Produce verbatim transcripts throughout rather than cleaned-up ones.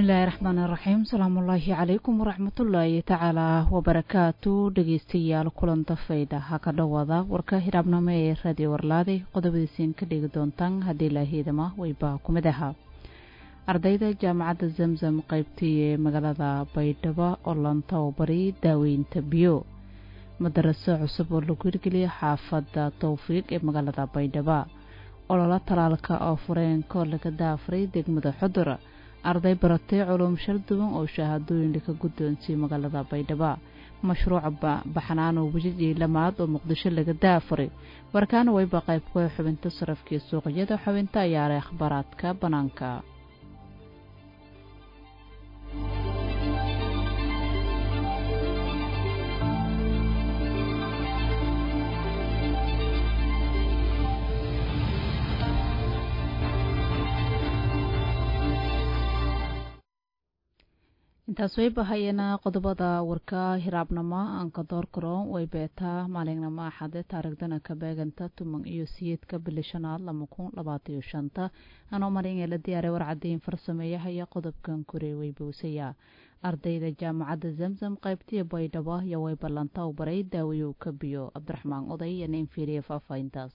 الله الرحمن الرحيم السلام الله عليكم ورحمة الله تعالى وبركاته dhageystayaal kulanta fayda ha ka dhawaada warka hiraabnimo ee radio warlaade qodobadiisiin ka dhigi doontaan hadii la heedama wayba kumid aha ardayda jaamacadda Zamzam qaybtii ee magaalada Baydhabo oo lanta oo bari daaweynta biyo madaraso cusub oo lagu hirgeliyay xaafadda Tawfiiq ee magaalada Baydhabo olala talaalka oo fureen koolka daafray degmada Xudur arday baratay culum shal duwan oo shahaadooyin ka guddoonsiiyay magaalada Baydhabo mashruuca baxnaan oo wajigi lamaad oo Muqdisho laga daafuray warkaan way baqayb ku xubinta sarafkii suuqyada xubinta ayaa akhbaraadka banaanka intaas way bahayna qodobada warka hiraabnimo aan ka door karo way beetaa maalinimo axad taariikhdana ka beeganta tuman iyo siyeedka bilashanaad laba kun labaatan iyo shan anoo marin la diyaaray warcadeyn farsameeyaha qodobkan kore way boosaya ardayda jaamacadda Zamzam qaybtii Baydhabo iyo way ballanta u baray daawiyo ka biyo Cabdiraxmaan Oday iyo nin fiiriye faafayntaas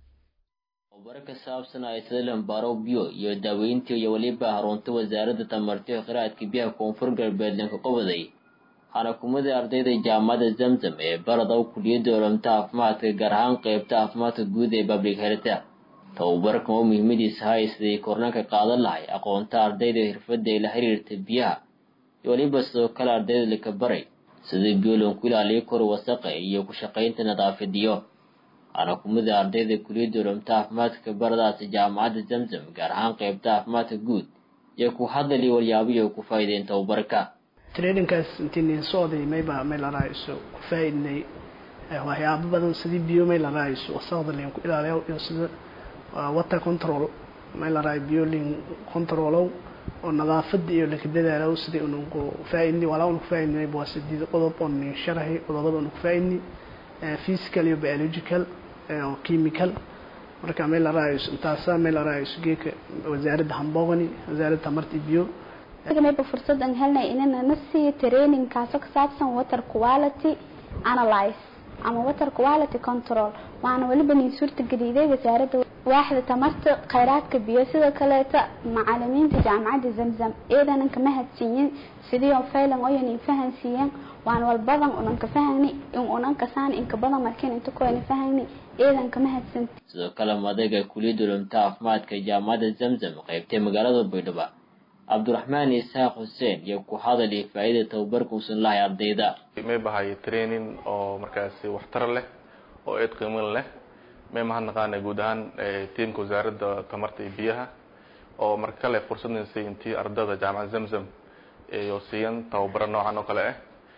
warka saabsan ay tadlan baro biyo iyo daaweynta iyo waliba harunta wasaaradda tamarta iyo kheyraadka biyaha koonfur galbeed ka qabaday xanakumada ardayda jaamacadda Zamzam ee barada kulliyadda culuumta caafimaadka gaar ahaan qaybta caafimaadka guud ee public health tababarka oo muhiimadiisa hay sidii kornaanka qaadan lahay aqoonta ardayda xirfadda la xiriirta biyaha iyo waliba sidoo kale ardayda la ka baray sidii biyo loo ku ilaaliyo kor wasaqo iyo ku shaqaynta nadaafadiyo ana kumida ardayda kulliyadda culuumta caafimaadka baradaasi jaamacadda Zamzam gaar ahaan qaybta caafimaadka guud iyo ku hadalay waliyaabiyo ku faa'iideyn tababarka trainingkaas intii sooday mayba meel la raayso ku faa'iidnay waxyaabo badan sidii biyo meel la raayso wasaqda leen ku ilaaliyo iyo sida water control meel la raayo biyo leen control oo nadaafad iyo la kadadaalo sidii uu ku faa'iidnay wala uu ku faa'iidnay boo sidii qodob oo sharaxay qodobada uu ku faa'iidnay physical iyo biological oo chemical marka meel la raayo intaas meel la raayo geeka wasaaradda Hambogani wasaaradda tamarta biyo ma fursad aan helnay inaan nasi training kaas oo saabsan water quality analyze ama water quality control waana waliba nin suurta galiiday wasaaradda waaxda tamarta kheyraadka biyo sidoo kale macallimiinta jaamacadda Zamzam eedan ka mahadsiin sidii oo faylan oo inay fahansiiyeen waan walbadan unan ka fahani in unan ka saan in ka badan markeen inta ku aan fahani eedan ka mahadsan sidoo kale madaga kulliyadda culuumta caafimaadka jaamacadda Zamzam qaybta magaalada Baydhabo Cabdiraxmaan Isaaq Hussein iyo ku hadalay faa'iidada tababarka usan lahay ardayda may bahay training oo markaas waxtar leh oo eed qiimo leh may ma naqaan guud ahaan teamka wasaaradda tamarta iyo biyaha oo marka kale fursad siintii ardayda jaamacadda Zamzam ee siiyaan tababar noocan oo kale ah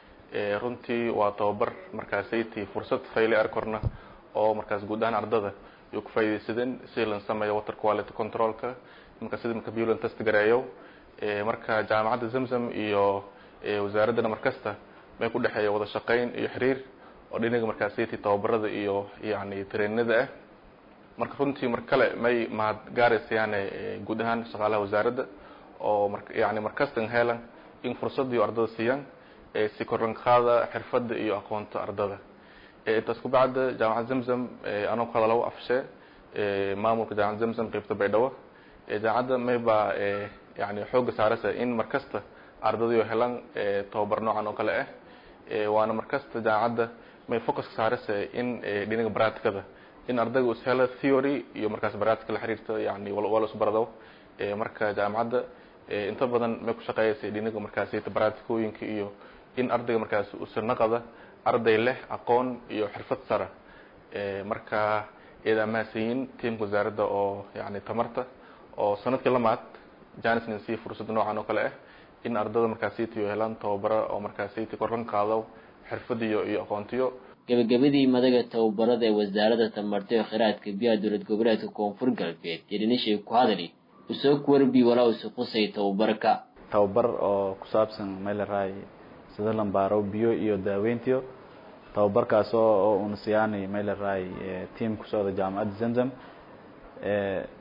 ee runtii waa tababar markaas ay tii fursad fayle arkorna oo markaas guud ahaan ardayda iyo ku faa'iideysadeen si la sameeyo water quality controlka marka sidii marka biyo la test gareeyo ee marka jaamacadda Zamzam iyo ee wasaaradda markasta may ku dhaxeeyo wada shaqeyn iyo xiriir oo dhinaca markaas ay tii tababarada iyo yaani traininada ah marka runtii marka kale may ma gaaraysan guud ahaan shaqaalaha wasaaradda oo marka yaani markasta helan in fursad iyo ardayda siiyaan ee si koran qaada xirfadda iyo aqoonta ardayda ee intaas ku bacda jaamacadda Zamzam anoo kala law afshe ee maamulka jaamacadda Zamzam qaybta Baydhabo ee jaamacadda mayba ee yaani xoog saaraysa in markasta ardaydu helaan ee tababar noocan oo kale ah ee waana markasta jaamacadda may focus saaraysa in dhinaca practicada in ardaygu is helo theory iyo markaas practical la xiriirto yaani wala isku barado ee marka jaamacadda ee inta badan may ku shaqeeyay dhinaca markaas ee practicooyinka iyo in ardayga markaas uu sanaqada arday leh aqoon iyo xirfad sare ee marka iyada ma siin team wasaaradda oo yaani tamarta oo sanadkii lamaad jaanisna si fursad noocan oo kale ah in ardayda markaas ay helaan tababar oo markaas ay koran qaado xirfad iyo iyo aqoontiyo gabagabadii madaga tababarada ee wasaaradda tamarta iyo kheyraadka biyaha dowlad goboleedka koonfur galbeed jirinishay ku hadalay usoo warbi walaa usoo qosay tababarka tababar oo ku saabsan meel raay sida lambaro biyo iyo daaweyntiyo tababarkaas oo uu siyaanay meel raay team ku soo jaamacadda Zamzam ee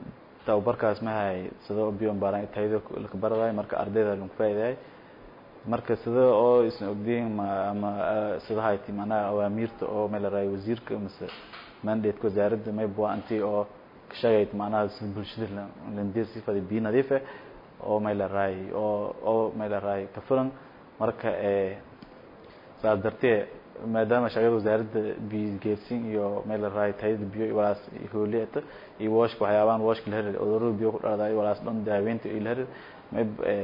tababarkaas ma hay sidoo biyoon baaran tayada la baraday marka ardayda lagu faa'iiday marka sidoo oo isna ogdiin ma ama sidoo hay timana awaamirta oo meel raay wasiirka mise mandate ko wasaaradda may buu anti oo ka shaqeeyay timana bulshada landeer sifada biyo nadiif ah oo meel raay oo oo meel raay ka furan marka ee saartay maadaama shaqada wasaaradda biyo geersin iyo meel raay tayada biyo walaas hooliyada iyo washka waxyaabaan washka la helay oo biyo ku dhacday walaas dhan daaweynta ila helay may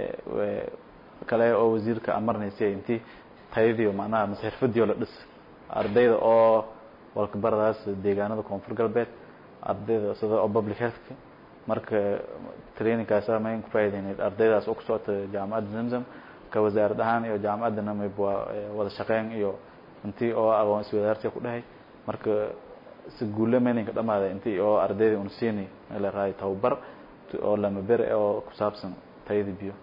kale oo wasiirka amarnaysay intii tayadiyo macnaha masxirfadiyo la dhis ardayda oo walka baradaas deegaanada koonfur galbeed ardayda sida oo public health marka training kaas ma in ku faa'iideynay ardaydaas oo ku socota jaamacadda Zamzam ka wasaaraddan iyo jaamacadda may wada shaqeyn iyo intii oo aqoon iswadaarsi ku dhahay marka si guule meelinka dhamaada intii oo ardayda uu siinay la raay tababar oo lama ber oo ku saabsan tayada biyo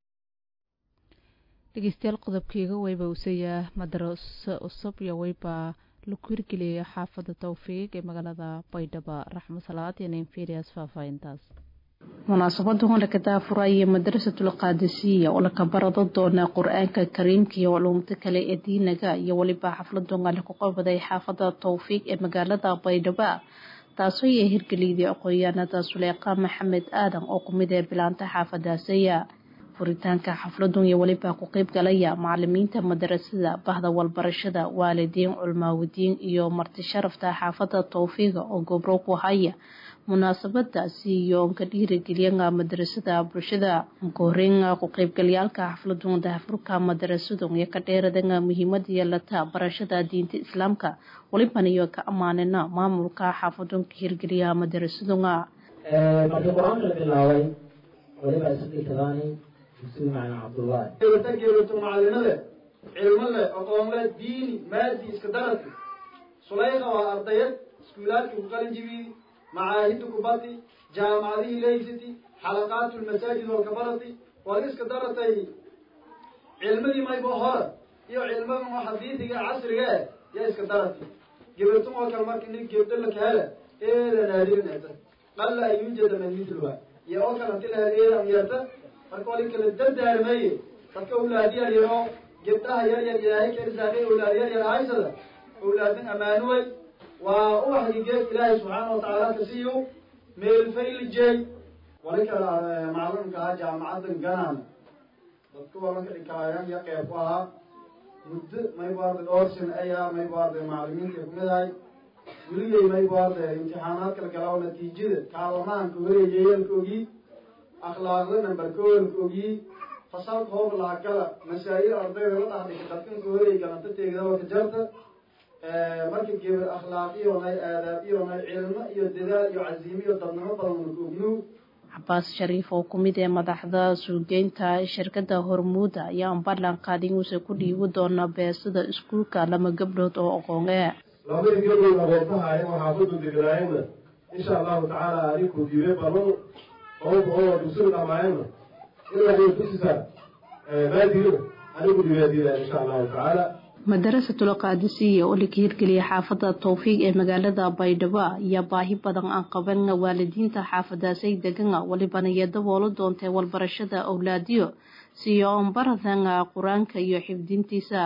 dhegeystayaal qodobkayga wayba usaya madrasa cusub iyo wayba la kurgeliyay xaafada Tawfiiq ee magaalada Baydhabo Raxmo Salaad iyo Inferiors faafayntaas munaasabadu hore ka daafuray madrasatul qaadisiya oo la kabarado doona quraanka kariimka iyo culuumta kale ee diinaga iyo waliba xafladu ngal ku qabaday xaafada Tawfiiq ee magaalada Baydhabo taasoo ay hirgeliyay aqoonyahanada Suleeqa Maxamed Aadan oo kumid ah bilaanta xaafadaasaya furitaanka xafladu iyo waliba ku qayb galaya macallimiinta madrasada bahda walbarashada waalidiin culmaawdiin iyo marti sharafta xaafada Tawfiiq oo gobro ku haya munaasabadaasi iyo ka dhiirigeliyay madrasada bulshada gooringa ku qaybgalayaalka xafladu daafurka madrasadu iyo ka dheeraadana muhiimada yeelata barashada diinta islaamka waliba iyo ka amaanina maamulka xaafadu ka hirgeliya madrasadu ee markii quraanka la bilaabay waliba sidii kadaani bismi macna Abdullah ee tageeyo macallimada cilmiga aqoonta diini maadi iska darati Suleeqa waa ardayad iskuulaadka ku qalin jibi معاهد كباتي جامعة ليستي حلقات المساجد والكبرتي ورزق درتي علمي ما يبهر يو علمي محدثي عصري يا اسك درتي جبتم وكلمات اني جبت لك هذا ايه نادر نتا قال لا يوجد من مثلها يا اوكل انت لها ايه اميرته فقولك للدد المي فكول هذه اليوم جبتها يا يا يا هيك رزاقي اولاد يا عايشه اولاد امانوي وأوحي جيت إلهي سبحانه وتعالى تسيو من الفيل الجاي ولك معلوم كها جامعة جنان تذكر لك الكلام يقفها مد ما يبارد الأورسن أيها ما يبارد المعلمين كيف مذاي ولي ما يبارد امتحانات الكلام نتيجة كارمان كوري جيل كوجي أخلاق نمبر كول كوجي فصل خوف العقلة مسائل أرضي ولا تحدي كتبين كوري كانت تيجي دوت جرت markii geeb akhlaaqi iyo aadaab iyo cilmi iyo dadaal iyo casiimi iyo dadnimo badan ku gudnu Abbas Sharif oo kumid ee madaxda suuqeynta shirkadda Hormuud ayaa ballan qaaday inuu ku dhiibo doono beesada iskuulka lama gabdhood oo aqoon ah lama gabdhood aqoontaha ay waxa ku diglaayna insha Allah ta'ala ariku diibe balan oo oo dusul dhamaayna ilaa ay tusisa ee baadiyo ariku diibe insha Allah ta'ala madrasatul qaadisiya oo la hirgeliyay xaafada Tawfiiq ee magaalada Baydhabo ayaa baahi badan aan qaban waalidiinta xaafadaasay degan waliba niyada wolo doontay walbarashada awlaadiyo si oo baradan quraanka iyo xifdintiisa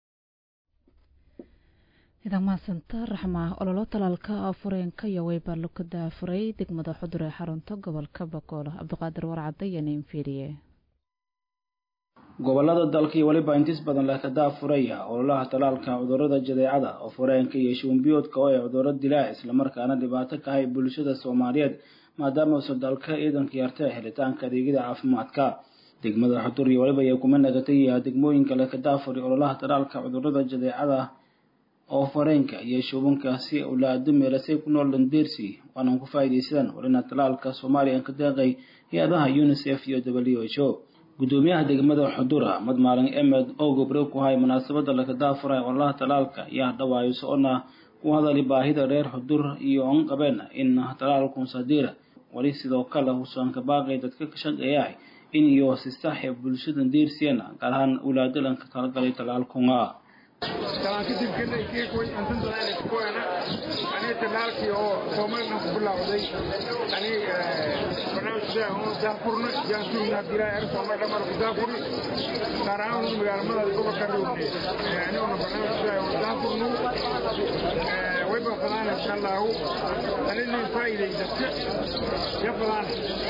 idan ma santa raxma ololo talaalka afureenka iyo wayba lukada furay degmada Xudur ee xarunta gobolka Bakool Abdiqaadir Warcad iyo Inferiye gobolada dalka iyo waliba intiis badan la ka daafuraya ololaha talaalka cudurrada jadeecada oo fureenka iyo shuunbiyoodka oo ay cudurro dilaa isla markaana dhibaato ka hay bulshada Soomaaliyeed maadaama uu dalka ciidanka yartay helitaanka adeegyada caafimaadka degmada Xudur iyo waliba ay kuma nagatay degmooyinka la ka daafuray ololaha talaalka cudurrada jadeecada oo fureenka iyo shubankaasi awlaadu meelasay ku nool Landeersi waana ku faa'iideysan walina talaalka Soomaaliya ka deeqay hay'adaha UNICEF iyo W H O gudoomiyaha degmada Xudur Ahmed Maalin Ahmed oo gobro ku hay munaasabada la ka daafuray wallahi talaalka iyo dhawaayo soona ku hadalay baahida reer Xudur iyo on qabeen in talaalku sadira wali sidoo kale uu soo ka baaqay dadka ka shaqeeya in iyo si saaxiib bulshada Landeersiina gaar ahaan awlaadadan ka talgalay talaalkuna كان كتب كنا يكيك وين أنتم تلاقي كوينا أنا تلاقي أو كمان نقول وزي أنا برنامج ده هو دافورنا جانسون نادرا إير كمان لما دافور كاران مجال ما ده كوبا كارو يعني أنا برنامج ده هو دافورنا ويبقى فلان إن شاء الله هو أنا اللي فايدة يا فلان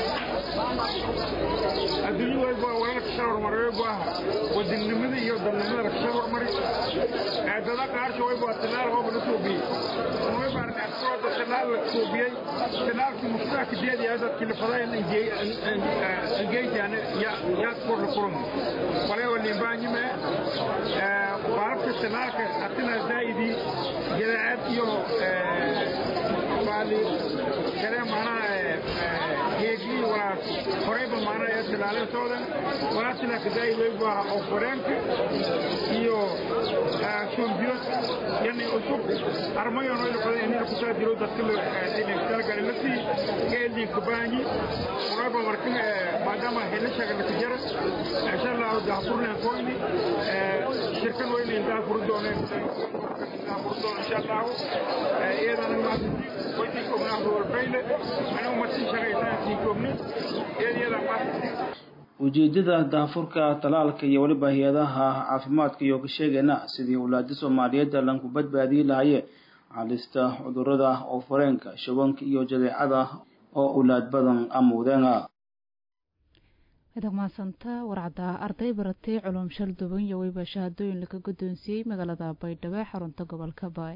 الدنيا ويبقى وين كشور مرة ويبقى والدنيا مدي يودن مدي كشور مرة هذا كار شوي بطلال هو بنسوبي ويبقى نحصل بطلال سوبي بطلال في مشترك جديد هذا كل فضاء الجي الجي يعني يا يا كور الكرم ولا واللي باني ما بعرف بطلال كأتنا زايدي جلعت يو بالي كلام معنا هيجي ولا قريب معنا يطلع له صودا ولا تلاقي زايد ويبقى أوفرنك يو شومبيوت يعني أسوق أرميون ولا كذا يعني كذا ديرو دكتور دين كذا قال لسي كذي كباني قريب مركب بعد ما هلا شغل تجارة إن شاء الله دافورنا كوني شركة وين إنتاج فردون إنتاج فردون إن شاء الله إيه أنا ما ويتكم نحضر فيله أنا ومسي شغل تانيكم إيه يلا ما ujeedada daafurka talaalka iyo waliba hay'adaha caafimaadka iyo ka sheegayna sidii awlaadda Soomaaliyeed lanku badbaadiyay lahaayeen halista cudurrada oo fareenka shubanka iyo jadeecada oo awlaad badan amuudana idamaasanta warcada arday baratay culum shal duban iyo wayba shahaadooyin la ka guddoonsiiyay magaalada Baydhabo xarunta gobolka Baay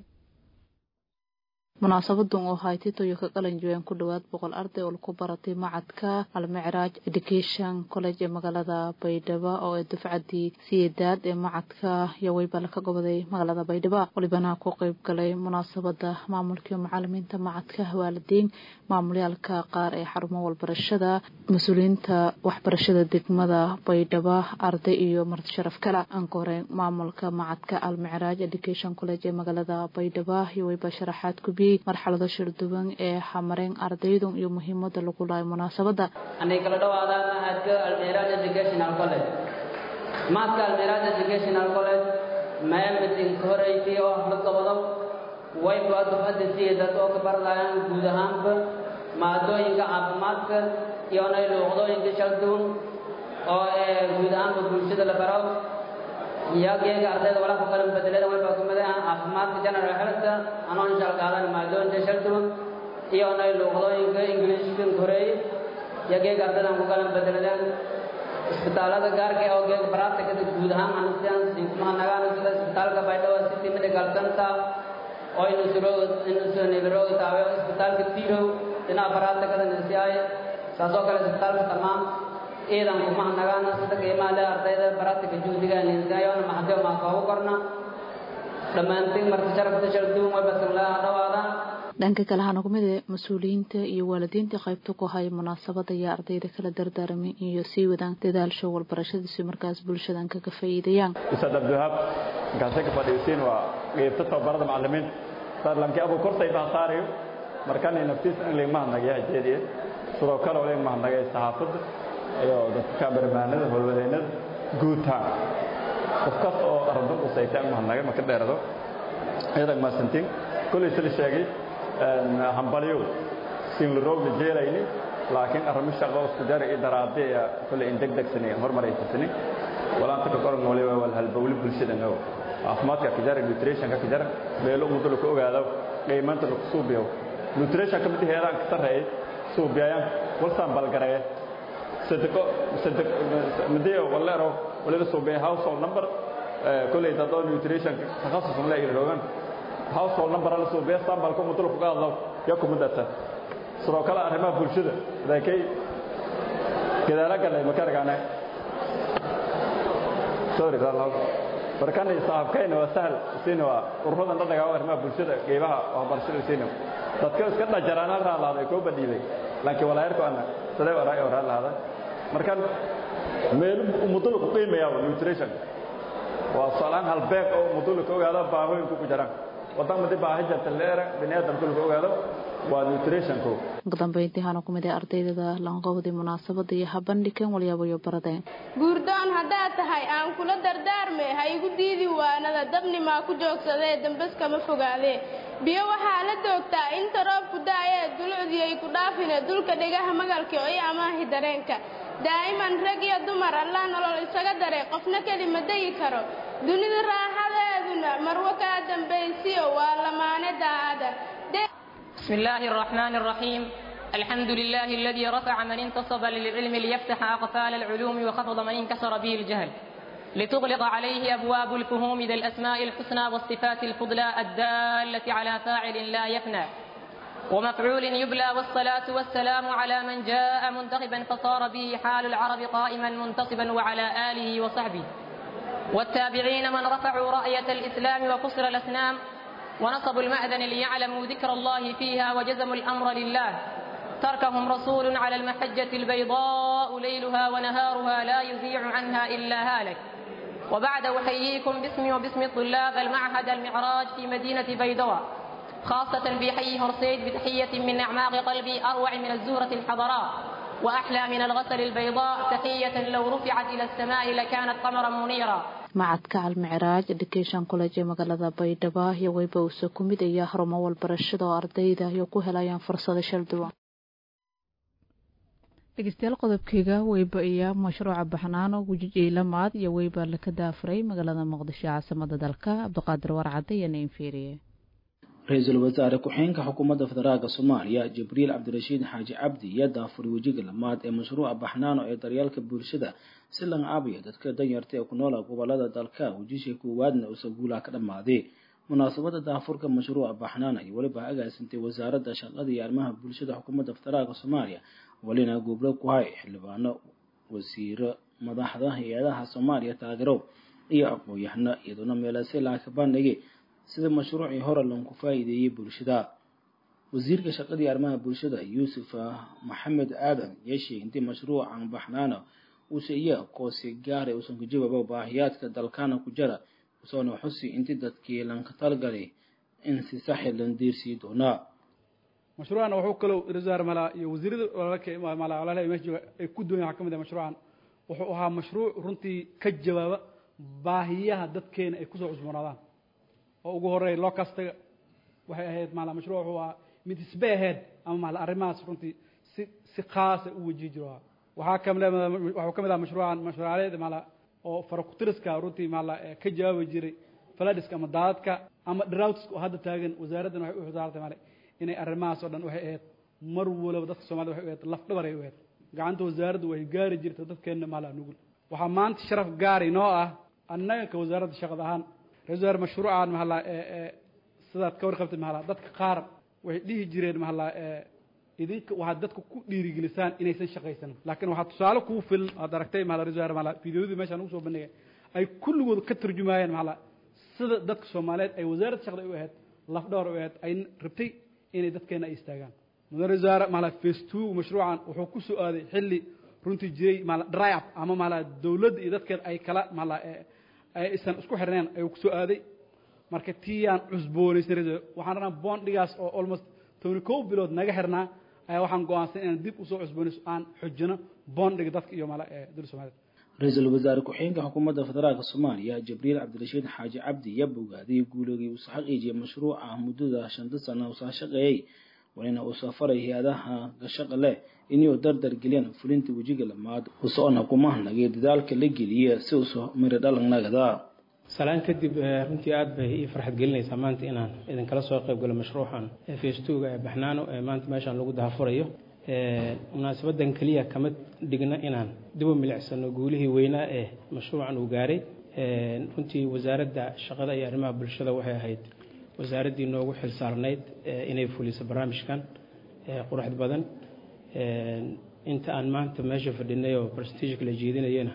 munaasabadan oo hay'adda iyo ka qalan joogan ku dhawaad boqol arday oo ku baratay macadka Al-Mi'raj Education College ee magaalada Baydhabo oo ay dufcadii sideedaad ee macadka Yawayba la ka goboday magaalada Baydhabo walibana ku qayb galay munaasabada maamulka macallimiinta macadka waalidiin maamulyaalka qaar ee xarumaha waxbarashada mas'uuliyiinta waxbarashada degmada Baydhabo arday iyo marti sharaf kala aan koreen maamulka macadka Al-Mi'raj Education College ee magaalada Baydhabo Yawayba sharaxaad ku marxalada shirduwan ee xamareen ardaydu iyo muhiimada lagu leeyahay munaasabada anay kala dhawaadaan macadka Al-Mi'raj Educational College macadka Al-Mi'raj Educational College maamulkiin koreeyay oo madabada way baadu hadii dad oo ka baradayaan guud ahaanba maadooyinka caafimaadka iyo luqadooyinka shirduwan oo ee guud ahaanba bulshada la baro iyaga ardayda wala ku qalan bedelada way baa caafimaadka general health anoo insha Allah maadooyinka shirduwan iyo luqadooyinka Englishka koreey iyaga ardayda ku qalan bedelada isbitaalada gaarka oo geeg baraadka guud ahaan anastaan sinma nagaan sida isbitaalka Baydhabo City Medical Center oo inuu soo inuu soo neebro taawe isbitaalka Tiro ina baraadka ka nasiyay saasoo kale isbitaalka tamaam iidan kuma nagaan sida qiimaha ardayda baraadka juudiga ninkayoon maxdo ma ka qorna dhamaantiin marti sharafta shirduun way basan dhawaada dhanka kale waxaan ugu mid mas'uuliyiinta iyo waalidiinta qaybta ku hay munaasabada iyo ardayda kala dardaarmay iyo sii wadaan dadaalsho walbarashada si markaas bulshadan kaga faa'iideeyaan Ustaad Abdulhab gaasaka fadhiisin waa qaybta tababarada macallimiin sarlanki abu kortay baa saariyo markaan naftiis in leeyma nagaa jeediye sidoo kale oo leeyma nagaa saxaafada iyo dadka barnaamijyada howlwadeennada guuta qofkas oo arday u saytaan ma nagaa ma ka dheerado ayada ma santiin kulli sida sheegay hambaliyo sin roog jeelayni laakiin arrin shaqo isku dar idaraadee kulli in degdeg sanay hormaraysan walaanta ka qoran wali wal halbawli bulshada noo caafimaadka ka jar nutrition ka jar meelo muddo ku ogaado qiimaanta lagu suubiyo nutrition ka mid heeraan ka sareey suubiyaan walsan balgaray sadaqo sadaq midiyo walaaro wala suubiyo household number kulli dadoo nutrition takhasus la ilaawan household number la soo bees tambal ku muddo ku qaado yaku mudata sidoo kale arrimaha bulshada laakiin gadaala galay ma kargaana sorry dalal barkan saabkayna waa sahal sino ururadan dhaqaga arrimaha bulshada qeybaha waxbarashada sino dadka iska dhajarana raaladay ko badilay laakiin walaayarku ana saday waray oo raalaada markan meel muddo ku qiimeeyaa nutrition waa salaan halbeeg oo muddo ku ogaado baahooyinku ku jiraan wadamada baahi jirta leera bini'aadamku lagu ogaado waa nutritionku ugu dambeyntii hana ku mid ah ardayda lanqowdi munaasabada iyo habandhigan waliyaabayo baradeen guurdoon haddaad tahay aan kula dardaarmay ha igu diidi waanada dabnimaa ku joogsadee dambaska ma fogaadee biyo waxaa la doogtaa inta roobku daayee dulucdii ay ku dhaafine dulka dhegaha magalka iyo amaahi dareenka daa'iman rag iyo dumar allah nolol isaga daray qofna keli ma degi karo dunida raaxadeeduna marwo kaa dambaysiyo waa lamaane daacada بسم الله الرحمن الرحيم الحمد لله الذي رفع من انتصب للعلم ليفتح أقفال العلوم وخفض من انكسر به الجهل لتغلق عليه أبواب الفهوم ذا الأسماء الحسنى والصفات الفضلى الدالة على فاعل لا يفنى ومفعول يبلى والصلاة والسلام على من جاء منتخبا فصار به حال العرب قائما منتصبا وعلى آله وصحبه والتابعين من رفعوا رأية الإسلام وكسر الأسنام ونصبوا المأذن ليعلموا ذكر الله فيها وجزموا الأمر لله تركهم رسول على المحجة البيضاء ليلها ونهارها لا يزيع عنها إلا هالك وبعد أحييكم باسمي وباسم طلاب المعهد المعراج في مدينة بيضاء خاصة في حي هرسيد بتحية من أعماق قلبي أروع من الزهرة الحضراء وأحلى من الغسل البيضاء تحية لو رفعت إلى السماء لكانت قمرا منيرا macadka almicraaj education college ee magaalada baydhabo iyo weyba uu ku mid ayaa xarumo walbarashada oo ardayda ay ku helayaan fursado shal duwan dhegeystayaal qodobkayga weyba iyo mashruuca baxnaano gujijay lamaad iyo weyba la ka daafuray magaalada muqdisho caasimada dalka Cabdiqaadir Warcade iyo Neymfiiriye ra-iisul wasaare ku-xigeenka xukuumadda federaalka Soomaaliya Jibriil Cabdirashiid Xaaji Cabdi ayaa daafuray wajiga lamaad ee mashruuca baxnaano ee daryeelka bulshada si lan caabiyo dadka danyarta ee ku nool gobolada dalka wajishay koowaadna uu saguula ka dhamaaday munaasabada daafurka mashruuca baxnaano ay waliba agaasintay wasaaradda shaqada iyo arrimaha bulshada xukuumadda federaalka Soomaaliya walina gobol ku hay xildhibaano wasiiro madaxda hay'adaha Soomaaliya taageero iyo aqoon-yahano iyadoo meelaha la ka bandhigay sida mashruucii hore loo ku faa'iideeyay bulshada wasiirka shaqada iyo arrimaha bulshada Yuusuf Maxamed Aadan yeeshay intii mashruucan baxnaano uu sameeyay qoyska gaar ah oo san ka jawaabo baahiyaadka dalkana ku jira soo xusi intii dadkii lan ka talgalay in si sax ah loo diirsi doona mashruucan wuxuu kale rasaar mala iyo wasiirada walaalka mala walaalaha meesha ay ku doonayaan xakamada mashruucan wuxuu ahaa mashruuc runtii ka jawaaba baahiyaha dadkeena ay ku soo cusboonaadaan oo ugu horeey loo kastaga waxay ahayd mala mashruuc wuxuu ahaa mid isbeeheed ama mala arrimahaas runtii si si khaas ah u wajihi jiro waxaa kamid waxaa kamid ah mashruucan mashruucadeed mala oo farakutiriska runtii mala ka jawaabi jiray faladiska ama daadadka ama droughts oo hadda taagan wasaaraddan waxay u xusaaratay mala inay arrimahaas oo dhan waxay ahayd mar walba dadka Soomaaliya waxay ahayd laf dhabar ay ahayd gacanta wasaaraddu way gaari jirtay dadkeena mala nugul waxaa maanta sharaf gaari noo ah annaga ka wasaaradda shaqada ahaan rasaar mashruucan mala ee sidaad ka warqabtay mala dadka qaar way dhihi jireen mala ee idinka waxa dadku ku dhiirigelisaan inaysan shaqaysan laakiin waxa tusaale ku fil aad aragtay mala rasaar mala fiidiyoodii meeshan ugu soo bandhigay ay kulligood ka turjumayeen mala sida dadka Soomaaliyeed ay wasaaradda shaqada u ahayd laf dhawr u ahayd ay rabtay inay dadkeena ay istaagaan mudane rasaar mala phase two mashruucan wuxuu ku soo aaday xilli runtii jiray mala dry up ama mala dawladda iyo dadkeena ay kala mala ay isan isku xirneen ay ku soo aaday marka tiyaan cusboonaysan waxaan rabnaa bondigaas oo almost twenty two bilood naga xirnaa ayaa waxaan go'aansan inaan dib u soo cusboonayso aan xujino bondiga dadka iyo mala ee dul Soomaaliyeed ra-iisul wasaare ku-xigeenka xukuumadda federaalka Soomaaliya Jibriil Cabdirashiid Xaaji Cabdi ayaa bogaadiyay guuloogii uu saxaqiijiyay mashruuca muddada shanta sano oo shaqeeyay walina uu safaray hay'adaha ka shaqo leh inuu dardar geliyaan fulinta wajiga lamaad oo soona kuma nagay dadaalka la geliyay si uu soo miro dhalnagada salaan kadib runtii aad bay ii farxad gelinaysaa maanta inaan idin kala soo qayb galo mashruucan phase two ga baxnaano ee maanta meeshan lagu daafurayo ee munaasabadan kaliya kama dhigna inaan dib u milicsano guulihii weynaa ee mashruucan uu gaaray ee runtii wasaaradda shaqada iyo arrimaha bulshada waxay ahayd wasaaradii noogu xil saarnayd inay fuliso barnaamijkan ee quruxda badan ee inta aan maanta meesha fadhinay oo prestige la jeedinayna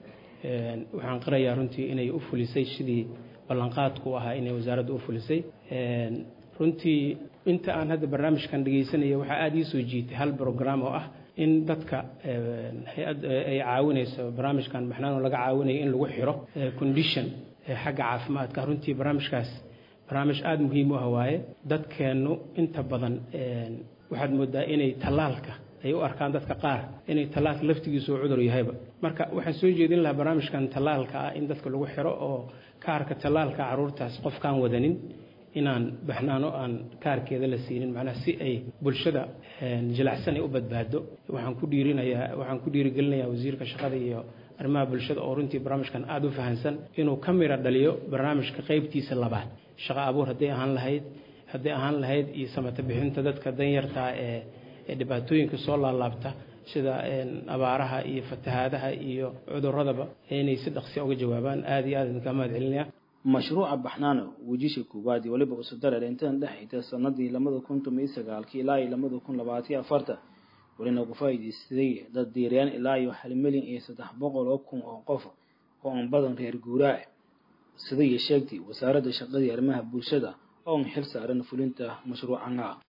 ee waxaan qirayaa runtii inay u fulisay sidii ballanqaadku ahaa inay wasaaraddu u fulisay ee runtii inta aan hadda barnaamijkan dhageysanayo waxa aad ii soo jiitay hal program oo ah in dadka hay'ad ay caawinayso barnaamijkan baxnaan oo laga caawinayo in lagu xiro condition xagga caafimaadka runtii barnaamijkaas barnaamij aada muhiim u ah waaye dadkeennu inta badan waxaad moodaa inay tallaalka ay u arkaan dadka qaar inay tallaalka laftigiisu uu cudur yahayba marka waxaan soo jeedin lahaa barnaamijkan tallaalka ah in dadka lagu xiro oo kaarka tallaalka caruurtaas qofkaan wadanin inaan baxnaano aan kaarkeeda la siinin macnaha si ay bulshada jilacsan ay u badbaado waxaan ku dhiirinayaa waxaan ku dhiirigelinayaa wasiirka shaqada iyo arrimaha bulshada oo runtii barnaamijkan aada u fahansan inuu ka mira dhaliyo barnaamijka qaybtiisa labaad shaqo abuur hadday ahaan lahayd hadday ahaan lahayd iyo samata bixinta dadka danyarta ee ee dhibaatooyinka soo laalaabta sida abaaraha iyo fatahaadaha iyo cuduradaba inay si dhaqsi uga jawaabaan aada iyo aada idinka mahad celinaya mashruuca baxnaano wejisha koowaad iyo waliba usadara intaan dhexayta sanadii labada kun toban iyo sagaalkii ilaa iyo labada kun labaatan iyo afarta walina ugu faa'iidaystay dad diiriyaan ilaa iyo hal milyan iyo saddex boqol oo kun oo qof oo aan badan reer guuraa sida ay sheegtay wasaaradda shaqada iyo arrimaha bulshada oo xil saaran fulinta mashruucan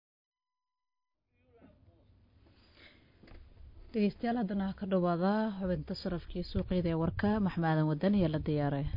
dhegeystayaal haddana ka dhawaada xubinta sarafkii suuqyada ee warka maxmaadan wadan iyo la diyaaray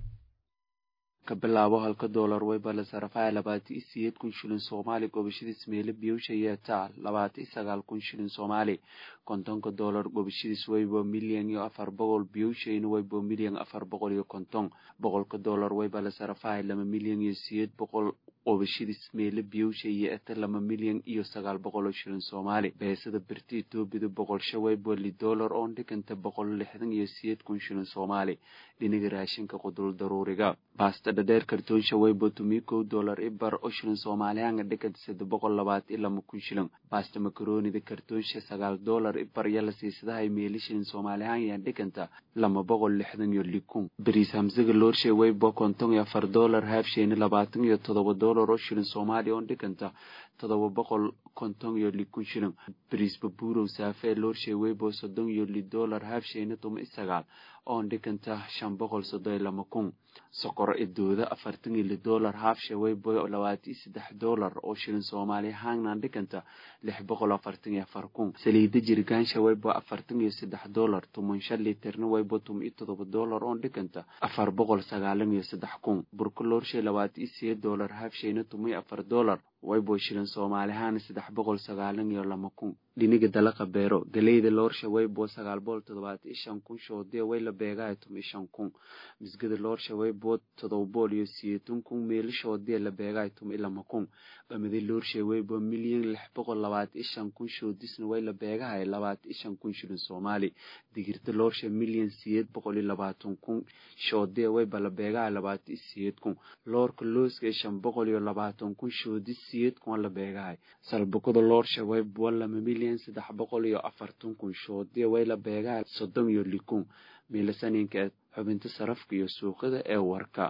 ka bilaabo halka doolar wayba la sarafaa labaatan iyo sideed kun shilin Soomaali gobashadiis meelo biyowsha taal labaatan iyo sagaal kun shilin Soomaali kontonka doolar gobashadiis wayba milyan iyo afar boqol biyowshayna wayba milyan afar boqol iyo konton boqolka doolar wayba la sarafaa laba milyan iyo sideed boqol gobashadiis meelo biyowsha ta laba milyan iyo sagaal boqol shilin Soomaali beesada birti Itoobiya boqol shawayba li doolar oo dhiganta boqol lixdan iyo sideed kun shilin Soomaali dhinaga raashinka qudul daruuriga baasta dheer kartoon shawayba tumiko doolar ibar oo shilin Soomaali aan dhiganta saddex boqol labaatan iyo laba kun shilin baasta makaroni de kartoon sagaal doolar ibar yala siisadahay meelo shilin Soomaali aan dhiganta laba boqol lixdan iyo lix kun bariis hamsiga loor shawayba konton iyo afar doolar haaf shayna labaatan iyo toddoba doolar oo shilin Soomaali oo dhiganta toddoba boqol konton iyo lix kun shilin bariis babuuro saafe loor shawayba soddon iyo lix doolar haaf shayna toban iyo sagaal oo dhiganta shan boqol soddon iyo laba kun sokor idooda afartan iyo lix doolar haaf shawayba labaatan iyo saddex doolar oo shilin Soomaali ahaan dhiganta lix boqol afartan iyo afar kun saliida jirgaan shawayba afartan iyo saddex doolar toban shan litirna wayba toban iyo toddoba doolar oo dhiganta afar boqol sagaal iyo saddex kun burka loor shay labaatan iyo sideed doolar haaf shayna toban iyo afar doolar wayba shilin Soomaali ahaan saddex boqol sagaal iyo laba kun dhiniga dalaqa beero galeyda loor shawayba sagaal boqol toddobaatan iyo shan kun shoodee way la beegaa toban iyo shan kun misgada loor shawayba toddoba boqol iyo sideetan kun meel shoodee la beegaa toban iyo laba kun qamadi loor shawayba milyan lix boqol labaatan iyo shan kun shoodisna way la beegaa labaatan iyo shan kun shilin Soomaali digirta loor shay milyan sideed boqol iyo labaatan kun shoodee way la beegaa labaatan iyo sideed kun loorka looska shan boqol iyo labaatan kun shoodis sideed kun la beegaa salbukada loor shawayba wala milyan saddex boqol iyo afartan kun shoodee way la beegaa soddon iyo lix kun meelasaninka xubinta sarafka iyo suuqada ee warka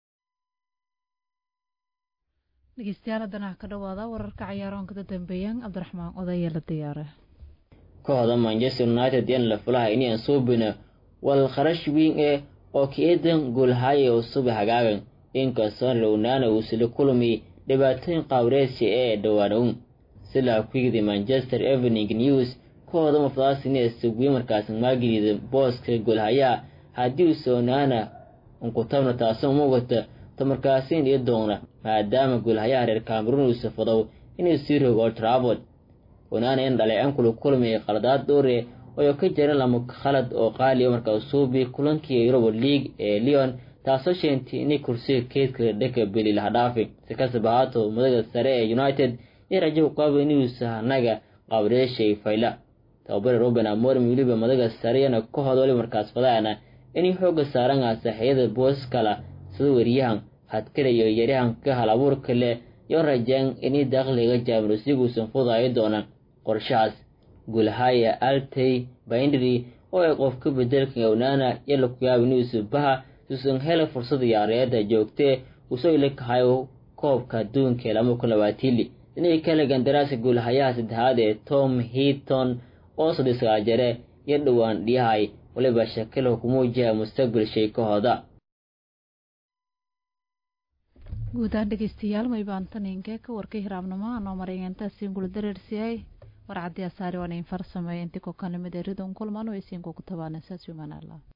dhegeystayaal haddana ka dhawaada wararka ciyaaroonka ka dambeeyaan Cabdiraxmaan Oday la diyaaray kooxda Manchester United in la fulaha inay soo bina wal kharash weyn ee oo keedan gool haye oo subax hagaagan inkastoo Ronaldo uu sila kulmi dhibaatooyin qawreesi ee dhawaanow sila kuigdi Manchester Evening News kooxda mafdaasina suuqii markaas maagilida booska gool haya hadii Sonana unku tabna taasoo muuqata tamarkaasin iyo doona maadaama gool haya reer Cameroon uu safado inuu sii rogo Trafford Onana in dhalay aan kula kulmay qaladaad doore oo ka jira lama khalad oo qaali markaas suubi kulankii Europa League ee Lyon taasoo sheentay inay kursi keedka dhaka bili la dhaafay si ka sabaato madaga sare ee United ee rajo qabo inuu sahanaga qawreeshay fayla tababar Ruben Amorim wiliba madaga sareyna ku hadalay markaas fadaana inay xooga saaran saaxiibada boos kala sida wariyahan hadkale iyo yarihan ka hal abuur kale iyo rajaan inay dakhliga Champions-League soo fudaay doona qorshahaas gulhaya Altay Bayndri oo ay qof ka bedelka Onana iyo la ku yaabinay subaha suusan hela fursad ciyaareed joogtay uu soo ilaahayo koobka adduunka laba kun iyo labaatan inay kala gandaraas gulhaya saddexaad ee Tom Heaton oo saddex jare iyo dhawaan dhihay waliba shakil ku muujiya mustaqbal shay kooxda guudaan dhegeystayaal may baantaninka ka warkay hiraabnimo anoo mareeynta singulo dareersiyay warcad asaari waan in farsameeyay intii ko kanimada ridon kulmaan oo isiin ku tabaanaysa suumanala